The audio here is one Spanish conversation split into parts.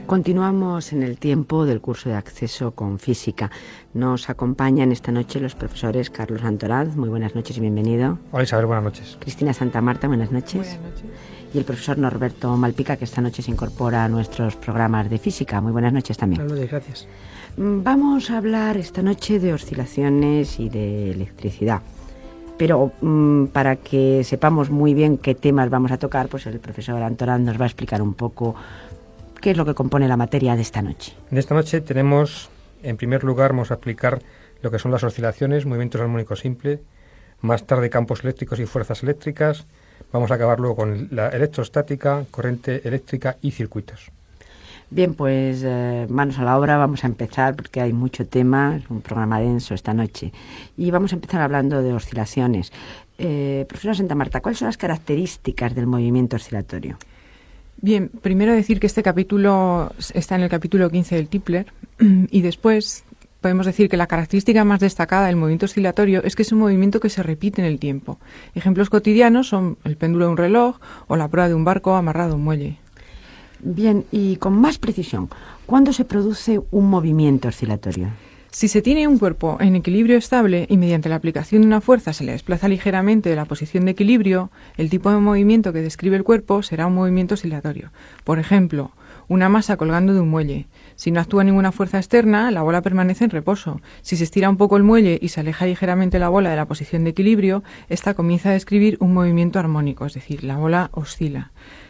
Continuamos en el tiempo del curso de acceso con física. Nos acompañan esta noche los profesores Carlos Antoraz, muy buenas noches y bienvenido. Hola Isabel, buenas noches. Cristina Santamarta, buenas noches. Buenas noches. Y el profesor Norberto Malpica, que esta noche se incorpora a nuestros programas de física. Muy buenas noches también. Buenas noches, gracias. Vamos a hablar esta noche de oscilaciones y de electricidad. Pero para que sepamos muy bien qué temas vamos a tocar, pues el profesor Antoraz nos va a explicar un poco qué es lo que compone la materia de esta noche. De esta noche tenemos, en primer lugar, vamos a explicar lo que son las oscilaciones, movimientos armónicos simples, más tarde campos eléctricos y fuerzas eléctricas. Vamos a acabar luego con la electrostática, corriente eléctrica y circuitos. Bien, pues manos a la obra, vamos a empezar porque hay mucho tema, es un programa denso esta noche. Y vamos a empezar hablando de oscilaciones. Profesora Santamarta, ¿cuáles son las características del movimiento oscilatorio? Bien, primero decir que este capítulo está en el capítulo 15 del Tipler y después podemos decir que la característica más destacada del movimiento oscilatorio es que es un movimiento que se repite en el tiempo. Ejemplos cotidianos son el péndulo de un reloj o la proa de un barco amarrado a un muelle. Bien, y con más precisión, ¿cuándo se produce un movimiento oscilatorio? Si se tiene un cuerpo en equilibrio estable y mediante la aplicación de una fuerza se le desplaza ligeramente de la posición de equilibrio, el tipo de movimiento que describe el cuerpo será un movimiento oscilatorio. Por ejemplo, una masa colgando de un muelle. Si no actúa ninguna fuerza externa, la bola permanece en reposo. Si se estira un poco el muelle y se aleja ligeramente la bola de la posición de equilibrio, esta comienza a describir un movimiento armónico, es decir, la bola oscila.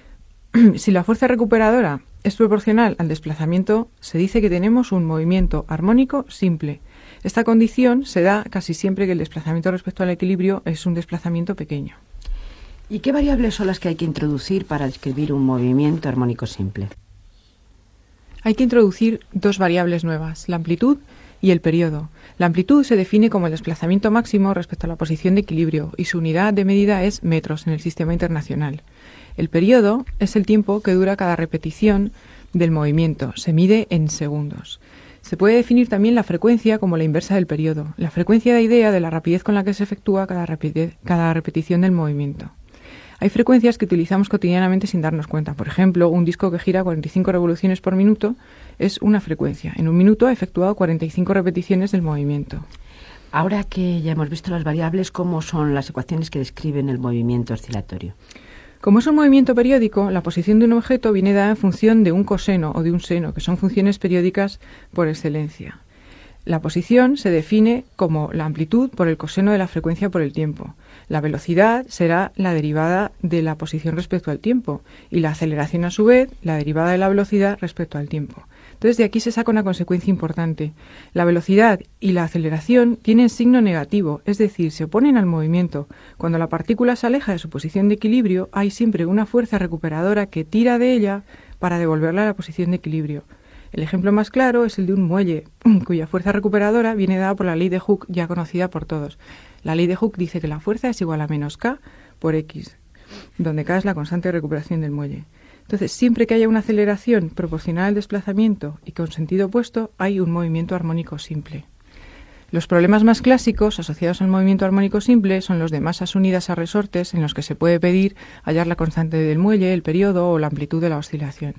Si la fuerza recuperadora es proporcional al desplazamiento, se dice que tenemos un movimiento armónico simple. Esta condición se da casi siempre que el desplazamiento respecto al equilibrio es un desplazamiento pequeño. ¿Y qué variables son las que hay que introducir para describir un movimiento armónico simple? Hay que introducir dos variables nuevas, la amplitud y el periodo. La amplitud se define como el desplazamiento máximo respecto a la posición de equilibrio y su unidad de medida es metros en el sistema internacional. El periodo es el tiempo que dura cada repetición del movimiento. Se mide en segundos. Se puede definir también la frecuencia como la inversa del periodo. La frecuencia da idea de la rapidez con la que se efectúa cada repetición del movimiento. Hay frecuencias que utilizamos cotidianamente sin darnos cuenta. Por ejemplo, un disco que gira 45 revoluciones por minuto es una frecuencia. En un minuto ha efectuado 45 repeticiones del movimiento. Ahora que ya hemos visto las variables, ¿cómo son las ecuaciones que describen el movimiento oscilatorio? Como es un movimiento periódico, la posición de un objeto viene dada en función de un coseno o de un seno, que son funciones periódicas por excelencia. La posición se define como la amplitud por el coseno de la frecuencia por el tiempo. La velocidad será la derivada de la posición respecto al tiempo y la aceleración, a su vez, la derivada de la velocidad respecto al tiempo. Entonces, de aquí se saca una consecuencia importante. La velocidad y la aceleración tienen signo negativo, es decir, se oponen al movimiento. Cuando la partícula se aleja de su posición de equilibrio, hay siempre una fuerza recuperadora que tira de ella para devolverla a la posición de equilibrio. El ejemplo más claro es el de un muelle, cuya fuerza recuperadora viene dada por la ley de Hooke, ya conocida por todos. La ley de Hooke dice que la fuerza es igual a menos K por X, donde K es la constante de recuperación del muelle. Entonces, siempre que haya una aceleración proporcional al desplazamiento y con sentido opuesto, hay un movimiento armónico simple. Los problemas más clásicos asociados al movimiento armónico simple son los de masas unidas a resortes, en los que se puede pedir hallar la constante del muelle, el periodo o la amplitud de la oscilación.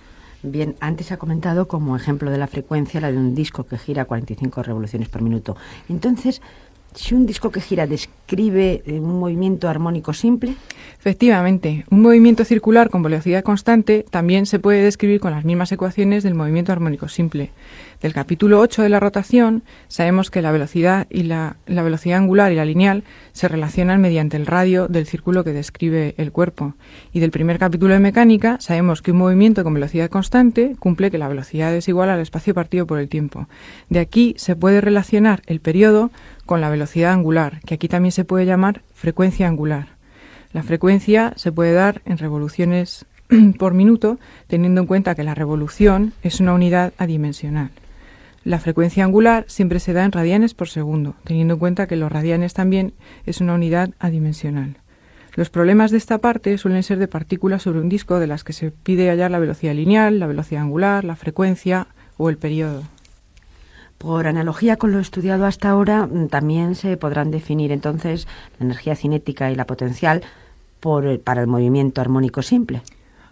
Bien, antes ha comentado como ejemplo de la frecuencia la de un disco que gira 45 revoluciones por minuto. Entonces, si un disco que gira describe un movimiento armónico simple. Efectivamente, un movimiento circular con velocidad constante también se puede describir con las mismas ecuaciones del movimiento armónico simple. Del capítulo 8 de la rotación sabemos que la velocidad y la velocidad angular y la lineal se relacionan mediante el radio del círculo que describe el cuerpo. Y del primer capítulo de mecánica sabemos que un movimiento con velocidad constante cumple que la velocidad es igual al espacio partido por el tiempo. De aquí se puede relacionar el periodo con la velocidad angular, que aquí también se puede llamar frecuencia angular. La frecuencia se puede dar en revoluciones por minuto, teniendo en cuenta que la revolución es una unidad adimensional. La frecuencia angular siempre se da en radianes por segundo, teniendo en cuenta que los radianes también es una unidad adimensional. Los problemas de esta parte suelen ser de partículas sobre un disco de las que se pide hallar la velocidad lineal, la velocidad angular, la frecuencia o el periodo. Por analogía con lo estudiado hasta ahora, también se podrán definir entonces la energía cinética y la potencial para el movimiento armónico simple.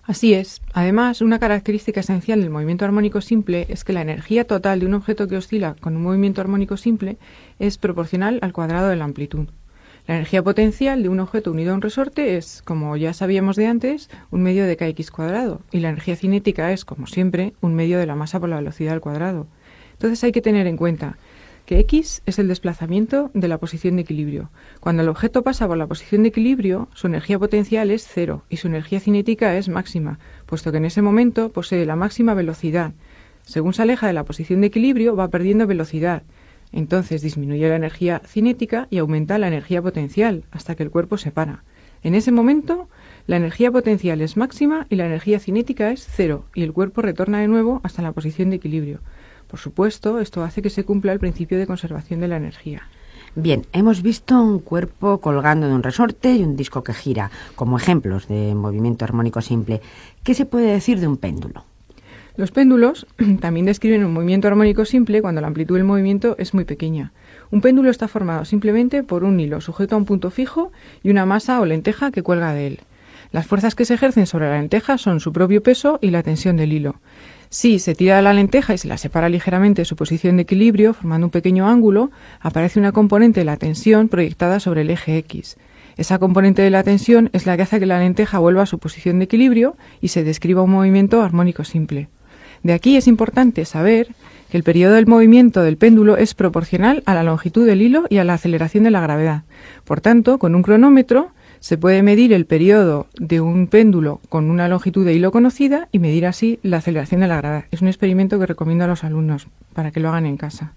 Así es. Además, una característica esencial del movimiento armónico simple es que la energía total de un objeto que oscila con un movimiento armónico simple es proporcional al cuadrado de la amplitud. La energía potencial de un objeto unido a un resorte es, como ya sabíamos de antes, un medio de kx cuadrado, y la energía cinética es, como siempre, un medio de la masa por la velocidad al cuadrado. Entonces hay que tener en cuenta que x es el desplazamiento de la posición de equilibrio. Cuando el objeto pasa por la posición de equilibrio, su energía potencial es cero y su energía cinética es máxima, puesto que en ese momento posee la máxima velocidad. Según se aleja de la posición de equilibrio, va perdiendo velocidad. Entonces disminuye la energía cinética y aumenta la energía potencial hasta que el cuerpo se para. En ese momento, la energía potencial es máxima y la energía cinética es cero y el cuerpo retorna de nuevo hasta la posición de equilibrio. Por supuesto, esto hace que se cumpla el principio de conservación de la energía. Bien, hemos visto un cuerpo colgando de un resorte y un disco que gira, como ejemplos de movimiento armónico simple. ¿Qué se puede decir de un péndulo? Los péndulos también describen un movimiento armónico simple cuando la amplitud del movimiento es muy pequeña. Un péndulo está formado simplemente por un hilo sujeto a un punto fijo y una masa o lenteja que cuelga de él. Las fuerzas que se ejercen sobre la lenteja son su propio peso y la tensión del hilo. Si se tira de la lenteja y se la separa ligeramente de su posición de equilibrio, formando un pequeño ángulo, aparece una componente de la tensión proyectada sobre el eje X. Esa componente de la tensión es la que hace que la lenteja vuelva a su posición de equilibrio y se describa un movimiento armónico simple. De aquí es importante saber que el periodo del movimiento del péndulo es proporcional a la longitud del hilo y a la aceleración de la gravedad. Por tanto, con un cronómetro se puede medir el periodo de un péndulo con una longitud de hilo conocida y medir así la aceleración de la gravedad. Es un experimento que recomiendo a los alumnos para que lo hagan en casa.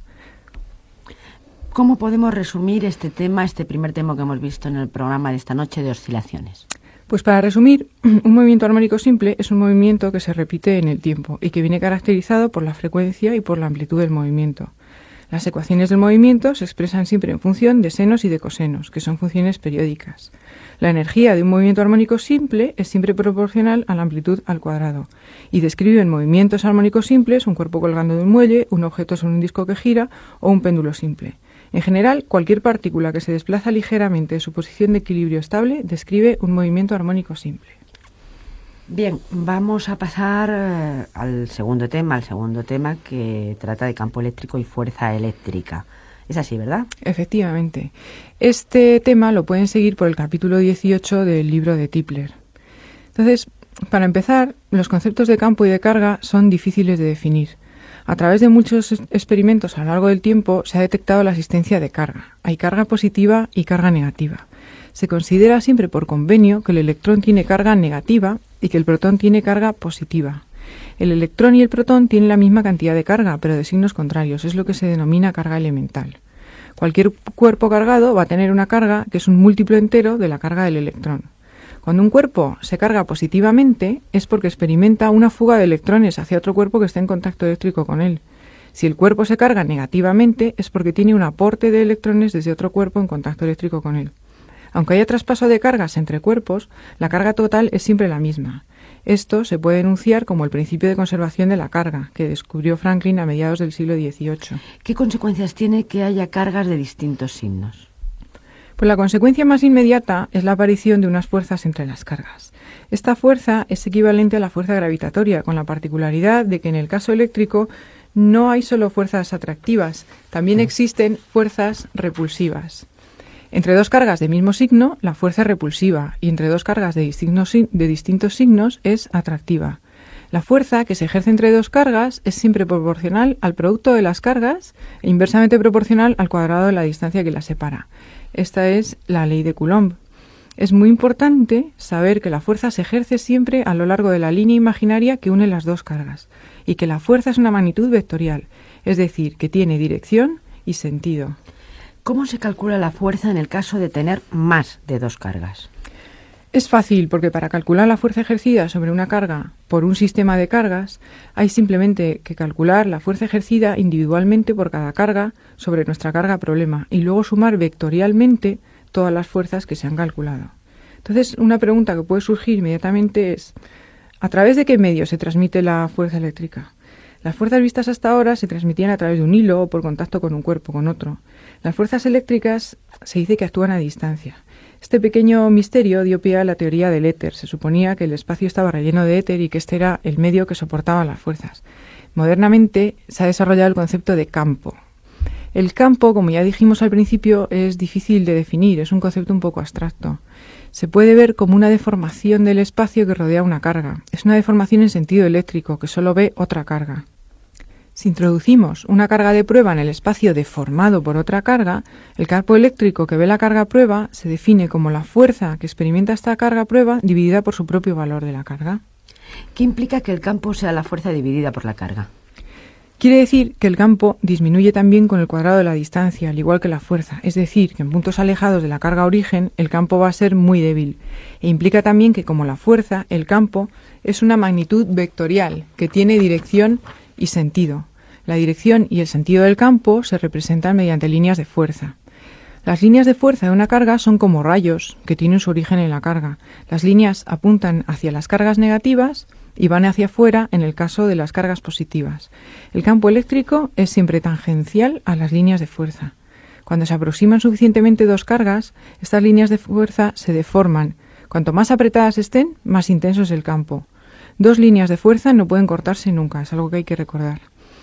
¿Cómo podemos resumir este primer tema que hemos visto en el programa de esta noche de oscilaciones? Pues para resumir, un movimiento armónico simple es un movimiento que se repite en el tiempo y que viene caracterizado por la frecuencia y por la amplitud del movimiento. Las ecuaciones del movimiento se expresan siempre en función de senos y de cosenos, que son funciones periódicas. La energía de un movimiento armónico simple es siempre proporcional a la amplitud al cuadrado y describen movimientos armónicos simples, un cuerpo colgando de un muelle, un objeto sobre un disco que gira o un péndulo simple. En general, cualquier partícula que se desplaza ligeramente de su posición de equilibrio estable describe un movimiento armónico simple. Bien, vamos a pasar al segundo tema que trata de campo eléctrico y fuerza eléctrica. Es así, ¿verdad? Efectivamente. Este tema lo pueden seguir por el capítulo 18 del libro de Tipler. Entonces, para empezar, los conceptos de campo y de carga son difíciles de definir. A través de muchos experimentos a lo largo del tiempo se ha detectado la existencia de carga. Hay carga positiva y carga negativa. Se considera siempre por convenio que el electrón tiene carga negativa y que el protón tiene carga positiva. El electrón y el protón tienen la misma cantidad de carga, pero de signos contrarios. Es lo que se denomina carga elemental. Cualquier cuerpo cargado va a tener una carga que es un múltiplo entero de la carga del electrón. Cuando un cuerpo se carga positivamente es porque experimenta una fuga de electrones hacia otro cuerpo que está en contacto eléctrico con él. Si el cuerpo se carga negativamente es porque tiene un aporte de electrones desde otro cuerpo en contacto eléctrico con él. Aunque haya traspaso de cargas entre cuerpos, la carga total es siempre la misma. Esto se puede enunciar como el principio de conservación de la carga, que descubrió Franklin a mediados del siglo XVIII. ¿Qué consecuencias tiene que haya cargas de distintos signos? Pues la consecuencia más inmediata es la aparición de unas fuerzas entre las cargas. Esta fuerza es equivalente a la fuerza gravitatoria, con la particularidad de que en el caso eléctrico no hay solo fuerzas atractivas, también existen fuerzas repulsivas. Entre dos cargas de mismo signo, la fuerza es repulsiva, y entre dos cargas de distintos signos es atractiva. La fuerza que se ejerce entre dos cargas es siempre proporcional al producto de las cargas e inversamente proporcional al cuadrado de la distancia que las separa. Esta es la ley de Coulomb. Es muy importante saber que la fuerza se ejerce siempre a lo largo de la línea imaginaria que une las dos cargas, y que la fuerza es una magnitud vectorial, es decir, que tiene dirección y sentido. ¿Cómo se calcula la fuerza en el caso de tener más de dos cargas? Es fácil, porque para calcular la fuerza ejercida sobre una carga por un sistema de cargas, hay simplemente que calcular la fuerza ejercida individualmente por cada carga sobre nuestra carga problema y luego sumar vectorialmente todas las fuerzas que se han calculado. Entonces, una pregunta que puede surgir inmediatamente es: ¿a través de qué medio se transmite la fuerza eléctrica? Las fuerzas vistas hasta ahora se transmitían a través de un hilo o por contacto con un cuerpo, con otro. Las fuerzas eléctricas se dice que actúan a distancia. Este pequeño misterio dio pie a la teoría del éter. Se suponía que el espacio estaba relleno de éter y que este era el medio que soportaba las fuerzas. Modernamente se ha desarrollado el concepto de campo. El campo, como ya dijimos al principio, es difícil de definir, es un concepto un poco abstracto. Se puede ver como una deformación del espacio que rodea una carga. Es una deformación en sentido eléctrico, que solo ve otra carga. Si introducimos una carga de prueba en el espacio deformado por otra carga, el campo eléctrico que ve la carga prueba se define como la fuerza que experimenta esta carga prueba dividida por su propio valor de la carga. ¿Qué implica que el campo sea la fuerza dividida por la carga? Quiere decir que el campo disminuye también con el cuadrado de la distancia, al igual que la fuerza. Es decir, que en puntos alejados de la carga origen, el campo va a ser muy débil. E implica también que, como la fuerza, el campo es una magnitud vectorial, que tiene dirección y sentido. La dirección y el sentido del campo se representan mediante líneas de fuerza. Las líneas de fuerza de una carga son como rayos, que tienen su origen en la carga. Las líneas apuntan hacia las cargas negativas y van hacia afuera en el caso de las cargas positivas. El campo eléctrico es siempre tangencial a las líneas de fuerza. Cuando se aproximan suficientemente dos cargas, estas líneas de fuerza se deforman. Cuanto más apretadas estén, más intenso es el campo. Dos líneas de fuerza no pueden cortarse nunca, es algo que hay que recordar.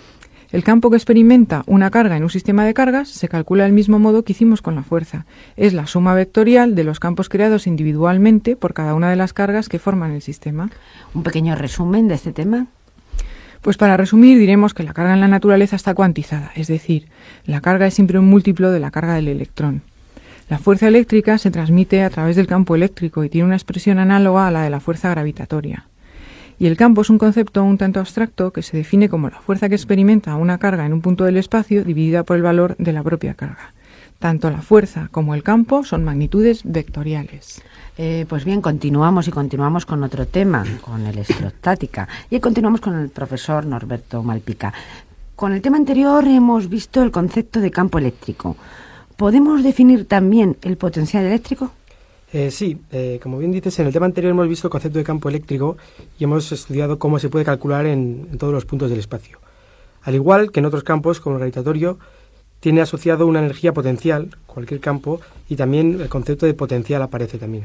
El campo que experimenta una carga en un sistema de cargas se calcula del mismo modo que hicimos con la fuerza. Es la suma vectorial de los campos creados individualmente por cada una de las cargas que forman el sistema. ¿Un pequeño resumen de este tema? Pues para resumir diremos que la carga en la naturaleza está cuantizada, es decir, la carga es siempre un múltiplo de la carga del electrón. La fuerza eléctrica se transmite a través del campo eléctrico y tiene una expresión análoga a la de la fuerza gravitatoria. Y el campo es un concepto un tanto abstracto que se define como la fuerza que experimenta una carga en un punto del espacio dividida por el valor de la propia carga. Tanto la fuerza como el campo son magnitudes vectoriales. Pues bien, continuamos con otro tema, con electrostática. Y continuamos con el profesor Norberto Malpica. Con el tema anterior hemos visto el concepto de campo eléctrico. ¿Podemos definir también el potencial eléctrico? Sí, como bien dices, en el tema anterior hemos visto el concepto de campo eléctrico y hemos estudiado cómo se puede calcular en todos los puntos del espacio. Al igual que en otros campos, como el gravitatorio, tiene asociado una energía potencial, cualquier campo, y también el concepto de potencial aparece también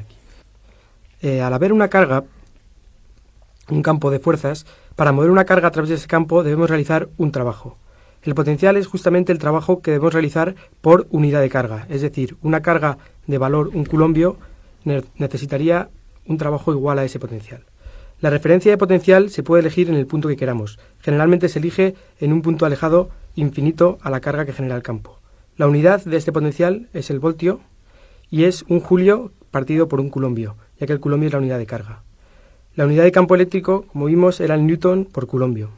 aquí. Al haber una carga, un campo de fuerzas, para mover una carga a través de ese campo debemos realizar un trabajo. El potencial es justamente el trabajo que debemos realizar por unidad de carga, es decir, una carga de valor 1 coulombio necesitaría un trabajo igual a ese potencial. La referencia de potencial se puede elegir en el punto que queramos. Generalmente se elige en un punto alejado infinito a la carga que genera el campo. La unidad de este potencial es el voltio y es un julio partido por 1 coulombio, ya que el coulombio es la unidad de carga. La unidad de campo eléctrico, como vimos, era el newton por coulombio.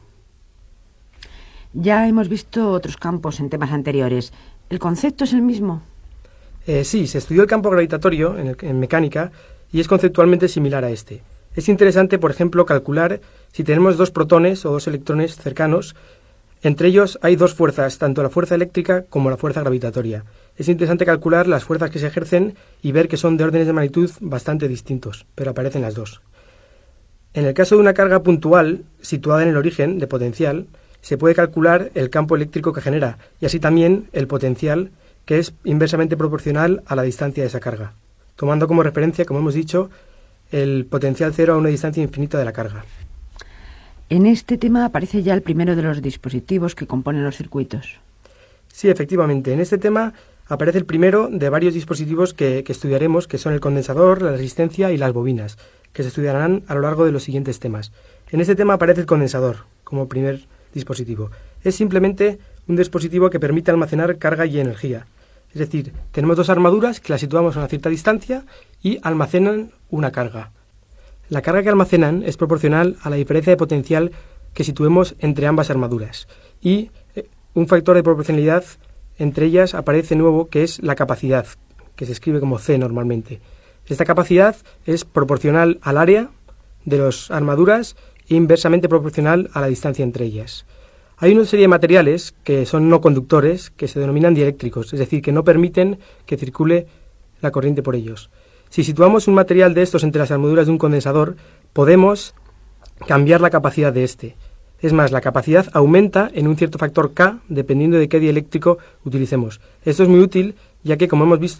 Ya hemos visto otros campos en temas anteriores. ¿El concepto es el mismo? Sí, se estudió el campo gravitatorio en mecánica y es conceptualmente similar a este. Es interesante, por ejemplo, calcular si tenemos dos protones o dos electrones cercanos. Entre ellos hay dos fuerzas, tanto la fuerza eléctrica como la fuerza gravitatoria. Es interesante calcular las fuerzas que se ejercen y ver que son de órdenes de magnitud bastante distintos, pero aparecen las dos. En el caso de una carga puntual, situada en el origen de potencial, se puede calcular el campo eléctrico que genera y así también el potencial, que es inversamente proporcional a la distancia de esa carga, tomando como referencia, como hemos dicho, el potencial cero a una distancia infinita de la carga. En este tema aparece ya el primero de los dispositivos que componen los circuitos. Sí, efectivamente. En este tema aparece el primero de varios dispositivos que estudiaremos, que son el condensador, la resistencia y las bobinas, que se estudiarán a lo largo de los siguientes temas. En este tema aparece el condensador como primer dispositivo. Es simplemente un dispositivo que permite almacenar carga y energía. Es decir, tenemos dos armaduras que las situamos a una cierta distancia y almacenan una carga. La carga que almacenan es proporcional a la diferencia de potencial que situemos entre ambas armaduras. Y un factor de proporcionalidad entre ellas aparece nuevo, que es la capacidad, que se escribe como C normalmente. Esta capacidad es proporcional al área de las armaduras e inversamente proporcional a la distancia entre ellas. Hay una serie de materiales que son no conductores, que se denominan dieléctricos, es decir, que no permiten que circule la corriente por ellos. Si situamos un material de estos entre las armaduras de un condensador, podemos cambiar la capacidad de este. Es más, la capacidad aumenta en un cierto factor K dependiendo de qué dieléctrico utilicemos. Esto es muy útil, ya que, como hemos visto,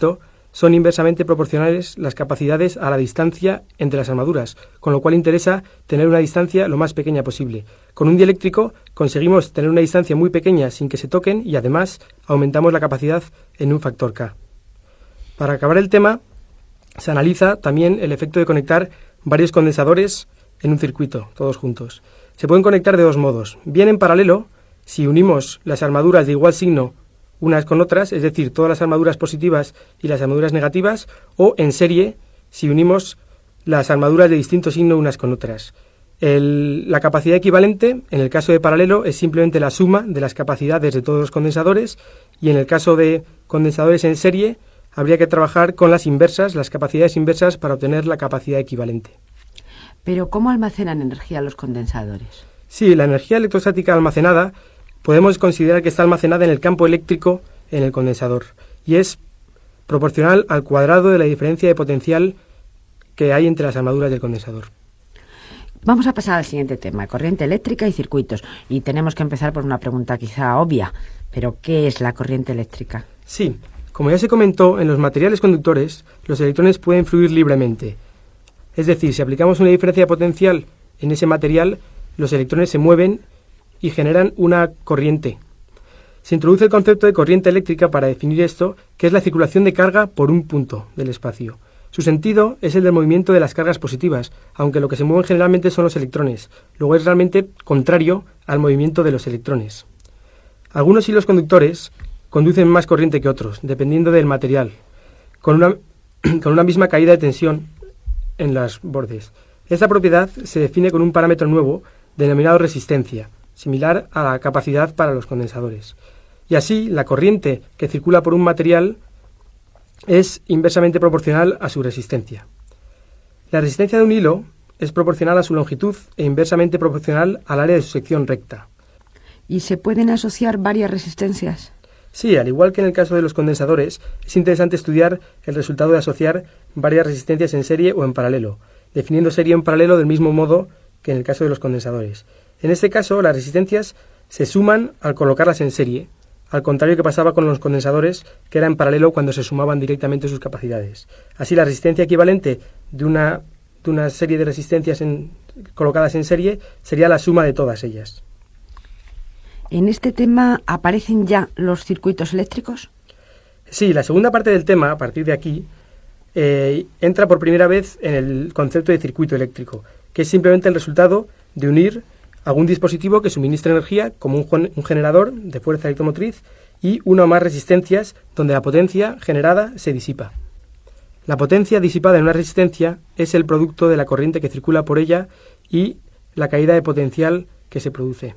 son inversamente proporcionales las capacidades a la distancia entre las armaduras, con lo cual interesa tener una distancia lo más pequeña posible. Con un dieléctrico conseguimos tener una distancia muy pequeña sin que se toquen y además aumentamos la capacidad en un factor K. Para acabar el tema, se analiza también el efecto de conectar varios condensadores en un circuito, todos juntos. Se pueden conectar de dos modos, bien en paralelo, si unimos las armaduras de igual signo unas con otras, es decir, todas las armaduras positivas y las armaduras negativas, o en serie, si unimos las armaduras de distinto signo unas con otras. La capacidad equivalente, en el caso de paralelo, es simplemente la suma de las capacidades de todos los condensadores, y en el caso de condensadores en serie, habría que trabajar con las inversas, las capacidades inversas, para obtener la capacidad equivalente. Pero, ¿cómo almacenan energía los condensadores? Sí, la energía electrostática almacenada podemos considerar que está almacenada en el campo eléctrico en el condensador y es proporcional al cuadrado de la diferencia de potencial que hay entre las armaduras del condensador. Vamos a pasar al siguiente tema, corriente eléctrica y circuitos. Y tenemos que empezar por una pregunta quizá obvia, pero ¿qué es la corriente eléctrica? Sí, como ya se comentó, en los materiales conductores los electrones pueden fluir libremente. Es decir, si aplicamos una diferencia de potencial en ese material, los electrones se mueven y generan una corriente. Se introduce el concepto de corriente eléctrica para definir esto, que es la circulación de carga por un punto del espacio. Su sentido es el del movimiento de las cargas positivas, aunque lo que se mueven generalmente son los electrones. Luego es realmente contrario al movimiento de los electrones. Algunos hilos conductores conducen más corriente que otros, dependiendo del material, con una misma caída de tensión en los bordes. Esta propiedad se define con un parámetro nuevo denominado resistencia, similar a la capacidad para los condensadores. Y así, la corriente que circula por un material es inversamente proporcional a su resistencia. La resistencia de un hilo es proporcional a su longitud e inversamente proporcional al área de su sección recta. ¿Y se pueden asociar varias resistencias? Sí, al igual que en el caso de los condensadores, es interesante estudiar el resultado de asociar varias resistencias en serie o en paralelo, definiendo serie en paralelo del mismo modo que en el caso de los condensadores. En este caso, las resistencias se suman al colocarlas en serie, al contrario que pasaba con los condensadores, que era en paralelo cuando se sumaban directamente sus capacidades. Así, la resistencia equivalente de una serie de resistencias colocadas en serie sería la suma de todas ellas. ¿En este tema aparecen ya los circuitos eléctricos? Sí, la segunda parte del tema, a partir de aquí, entra por primera vez en el concepto de circuito eléctrico, que es simplemente el resultado de unir algún dispositivo que suministra energía, como un generador de fuerza electromotriz, y una o más resistencias donde la potencia generada se disipa. La potencia disipada en una resistencia es el producto de la corriente que circula por ella y la caída de potencial que se produce.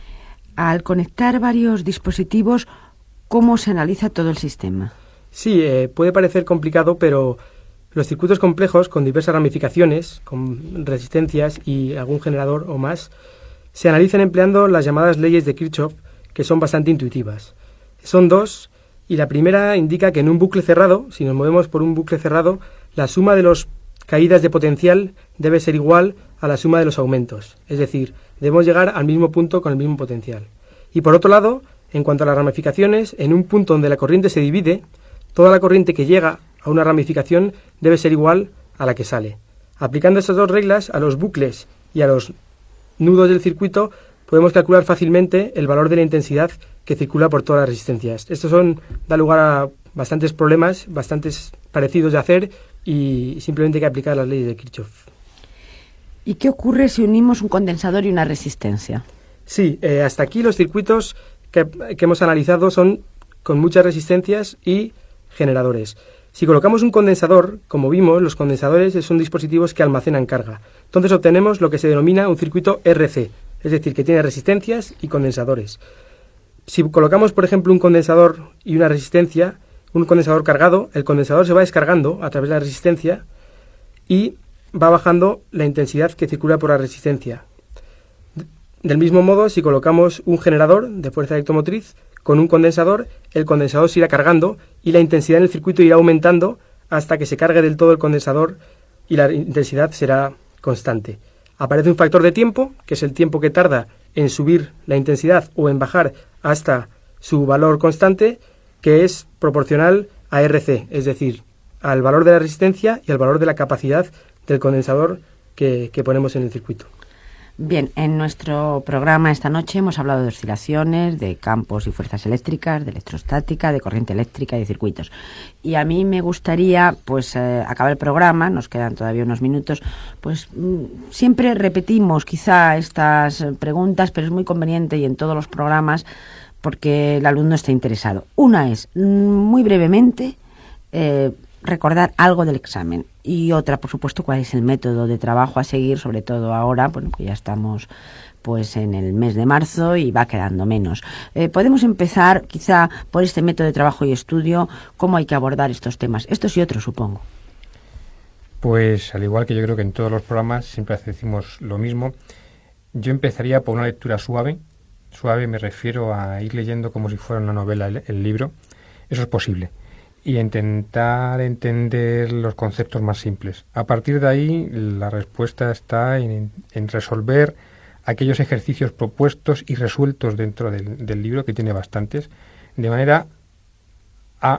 Al conectar varios dispositivos, ¿cómo se analiza todo el sistema? Sí, puede parecer complicado, pero los circuitos complejos, con diversas ramificaciones, con resistencias y algún generador o más, se analizan empleando las llamadas leyes de Kirchhoff, que son bastante intuitivas. Son dos, y la primera indica que en un bucle cerrado, si nos movemos por un bucle cerrado, la suma de las caídas de potencial debe ser igual a la suma de los aumentos. Es decir, debemos llegar al mismo punto con el mismo potencial. Y por otro lado, en cuanto a las ramificaciones, en un punto donde la corriente se divide, toda la corriente que llega a una ramificación debe ser igual a la que sale. Aplicando estas dos reglas a los bucles y a los nudos del circuito, podemos calcular fácilmente el valor de la intensidad que circula por todas las resistencias. Esto da lugar a bastantes problemas, bastantes parecidos de hacer, y simplemente hay que aplicar las leyes de Kirchhoff. ¿Y qué ocurre si unimos un condensador y una resistencia? Sí, hasta aquí los circuitos que hemos analizado son con muchas resistencias y generadores. Si colocamos un condensador, como vimos, los condensadores son dispositivos que almacenan carga. Entonces obtenemos lo que se denomina un circuito RC, es decir, que tiene resistencias y condensadores. Si colocamos, por ejemplo, un condensador y una resistencia, un condensador cargado, el condensador se va descargando a través de la resistencia y va bajando la intensidad que circula por la resistencia. Del mismo modo, si colocamos un generador de fuerza electromotriz con un condensador, el condensador se irá cargando y la intensidad en el circuito irá aumentando hasta que se cargue del todo el condensador y la intensidad será constante. Aparece un factor de tiempo, que es el tiempo que tarda en subir la intensidad o en bajar hasta su valor constante, que es proporcional a RC, es decir, al valor de la resistencia y al valor de la capacidad del condensador que ponemos en el circuito. Bien, en nuestro programa esta noche hemos hablado de oscilaciones, de campos y fuerzas eléctricas, de electrostática, de corriente eléctrica y de circuitos. Y a mí me gustaría, pues, acabar el programa, nos quedan todavía unos minutos, pues siempre repetimos quizá estas preguntas, pero es muy conveniente y en todos los programas porque el alumno está interesado. Una es, muy brevemente, recordar algo del examen, y otra, por supuesto, cuál es el método de trabajo a seguir, sobre todo ahora, bueno, que ya estamos pues en el mes de marzo y va quedando menos. Podemos empezar quizá por este método de trabajo y estudio, cómo hay que abordar estos temas, estos y otros, supongo. Pues al igual que yo creo que en todos los programas siempre decimos lo mismo, yo empezaría por una lectura suave. Suave me refiero a ir leyendo como si fuera una novela el libro, eso es posible, y intentar entender los conceptos más simples. A partir de ahí, la respuesta está en resolver aquellos ejercicios propuestos y resueltos dentro del libro, que tiene bastantes, de manera a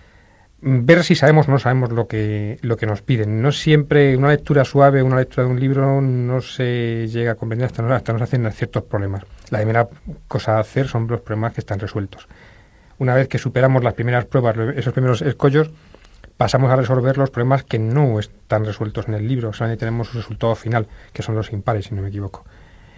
ver si sabemos o no sabemos lo que nos piden. No siempre una lectura suave, una lectura de un libro no se llega a comprender hasta nos hacen ciertos problemas. La primera cosa a hacer son los problemas que están resueltos. Una vez que superamos las primeras pruebas, esos primeros escollos, pasamos a resolver los problemas que no están resueltos en el libro. Solamente tenemos un resultado final, que son los impares, si no me equivoco.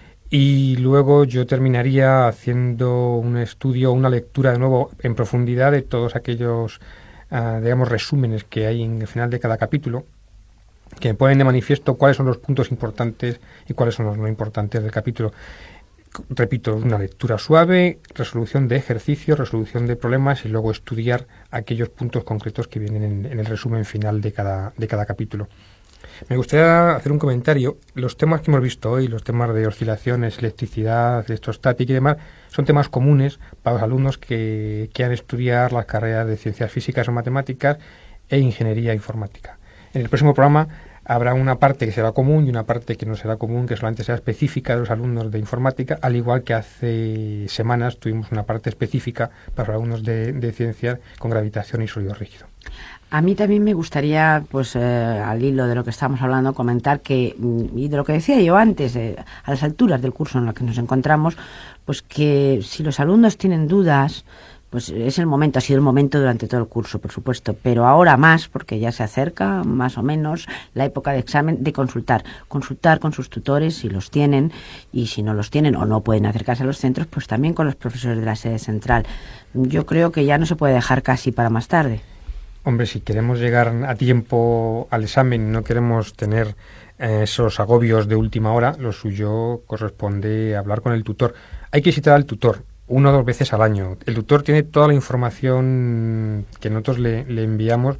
Y luego yo terminaría haciendo un estudio, una lectura de nuevo en profundidad de todos aquellos, digamos, resúmenes que hay en el final de cada capítulo, que ponen de manifiesto cuáles son los puntos importantes y cuáles son los no importantes del capítulo. Repito, una lectura suave, resolución de ejercicios, resolución de problemas y luego estudiar aquellos puntos concretos que vienen en el resumen final de cada capítulo. Me gustaría hacer un comentario. Los temas que hemos visto hoy, los temas de oscilaciones, electricidad, electrostática y demás, son temas comunes para los alumnos que quieran estudiar las carreras de ciencias físicas o matemáticas e ingeniería informática. En el próximo programa habrá una parte que será común y una parte que no será común, que solamente será específica de los alumnos de informática, al igual que hace semanas tuvimos una parte específica para los alumnos de ciencias con gravitación y sólido rígido. A mí también me gustaría, pues al hilo de lo que estábamos hablando, comentar que, y de lo que decía yo antes, a las alturas del curso en el que nos encontramos, pues que si los alumnos tienen dudas, pues es el momento, ha sido el momento durante todo el curso, por supuesto, pero ahora más, porque ya se acerca más o menos la época de examen, de consultar con sus tutores si los tienen, y si no los tienen o no pueden acercarse a los centros, pues también con los profesores de la sede central. Yo creo que ya no se puede dejar casi para más tarde. Hombre, si queremos llegar a tiempo al examen y no queremos tener esos agobios de última hora, lo suyo corresponde hablar con el tutor. Hay que visitar al tutor 1 o 2 veces al año. El tutor tiene toda la información que nosotros le enviamos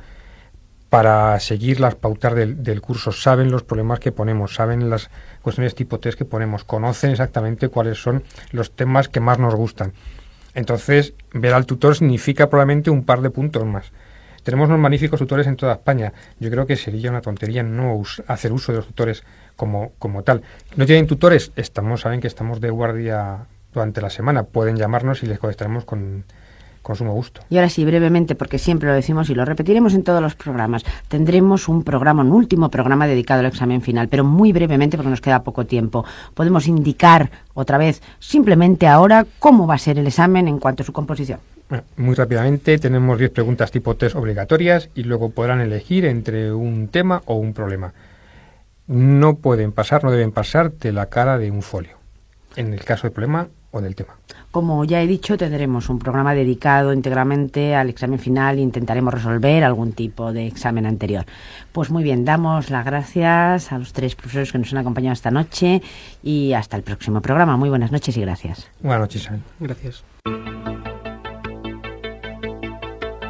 para seguir las pautas del curso. Saben los problemas que ponemos, saben las cuestiones tipo test que ponemos, conocen exactamente cuáles son los temas que más nos gustan. Entonces, ver al tutor significa probablemente un par de puntos más. Tenemos unos magníficos tutores en toda España. Yo creo que sería una tontería no hacer uso de los tutores como tal. ¿No tienen tutores? Saben que estamos de guardia durante la semana. Pueden llamarnos y les contestaremos con sumo gusto. Y ahora sí, brevemente, porque siempre lo decimos y lo repetiremos en todos los programas, tendremos un último programa dedicado al examen final, pero muy brevemente porque nos queda poco tiempo. Podemos indicar otra vez, simplemente ahora, cómo va a ser el examen en cuanto a su composición. Bueno, muy rápidamente, tenemos 10 preguntas tipo test obligatorias y luego podrán elegir entre un tema o un problema. No deben pasar de la cara de un folio, en el caso del problema o del tema. Como ya he dicho, tendremos un programa dedicado íntegramente al examen final e intentaremos resolver algún tipo de examen anterior. Pues muy bien, damos las gracias a los 3 profesores que nos han acompañado esta noche y hasta el próximo programa. Muy buenas noches y gracias. Buenas noches, Isabel. Gracias.